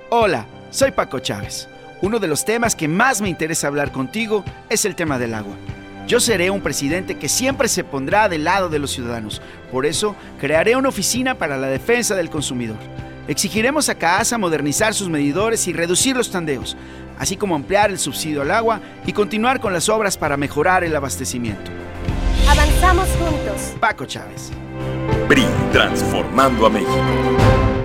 Hola, soy Paco Chávez. Uno de los temas que más me interesa hablar contigo es el tema del agua. Yo seré un presidente que siempre se pondrá del lado de los ciudadanos. Por eso, crearé una oficina para la defensa del consumidor. Exigiremos a CAASA modernizar sus medidores y reducir los tandeos, así como ampliar el subsidio al agua y continuar con las obras para mejorar el abastecimiento. Avanzamos juntos. Paco Chávez. PRI, transformando a México.